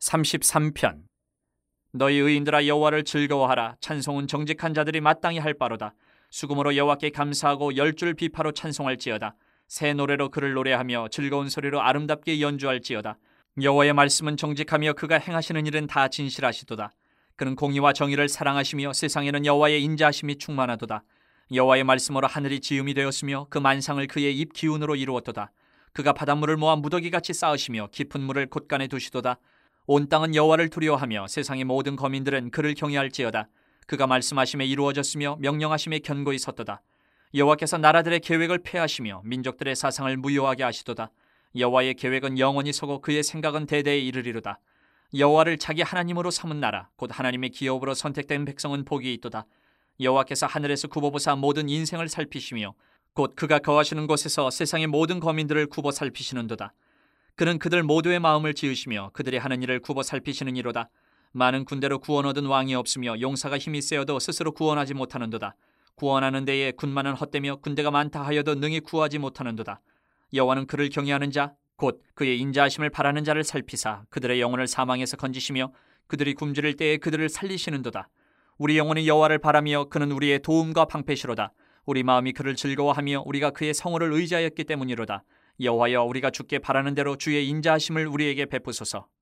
33편. 너희 의인들아 여호와를 즐거워하라. 찬송은 정직한 자들이 마땅히 할 바로다. 수금으로 여호와께 감사하고 열줄 비파로 찬송할지어다. 새 노래로 그를 노래하며 즐거운 소리로 아름답게 연주할지어다. 여호와의 말씀은 정직하며 그가 행하시는 일은 다 진실하시도다. 그는 공의와 정의를 사랑하시며 세상에는 여호와의 인자하심이 충만하도다. 여호와의 말씀으로 하늘이 지음이 되었으며 그 만상을 그의 입 기운으로 이루었도다. 그가 바닷물을 모아 무더기같이 쌓으시며 깊은 물을 곳간에 두시도다. 온 땅은 여호와를 두려워하며 세상의 모든 거민들은 그를 경외할지어다. 그가 말씀하심에 이루어졌으며 명령하심에 견고히 섰도다. 여호와께서 나라들의 계획을 폐하시며 민족들의 사상을 무효하게 하시도다. 여호와의 계획은 영원히 서고 그의 생각은 대대에 이르리로다. 여호와를 자기 하나님으로 삼은 나라 곧 하나님의 기업으로 선택된 백성은 복이 있도다. 여호와께서 하늘에서 굽어보사 모든 인생을 살피시며 곧 그가 거하시는 곳에서 세상의 모든 거민들을 굽어 살피시는도다. 그는 그들 모두의 마음을 지으시며 그들이 하는 일을 굽어 살피시는 이로다. 많은 군대로 구원 얻은 왕이 없으며 용사가 힘이 세어도 스스로 구원하지 못하는도다. 구원하는 데에 군마는 헛되며 군대가 많다 하여도 능히 구하지 못하는도다. 여호와는 그를 경외하는 자 곧 그의 인자하심을 바라는 자를 살피사 그들의 영혼을 사망에서 건지시며 그들이 굶주릴 때에 그들을 살리시는도다. 우리 영혼이 여호와를 바라며 그는 우리의 도움과 방패시로다. 우리 마음이 그를 즐거워하며 우리가 그의 성호를 의지하였기 때문이로다. 여호와여, 우리가 주께 바라는 대로 주의 인자하심을 우리에게 베푸소서.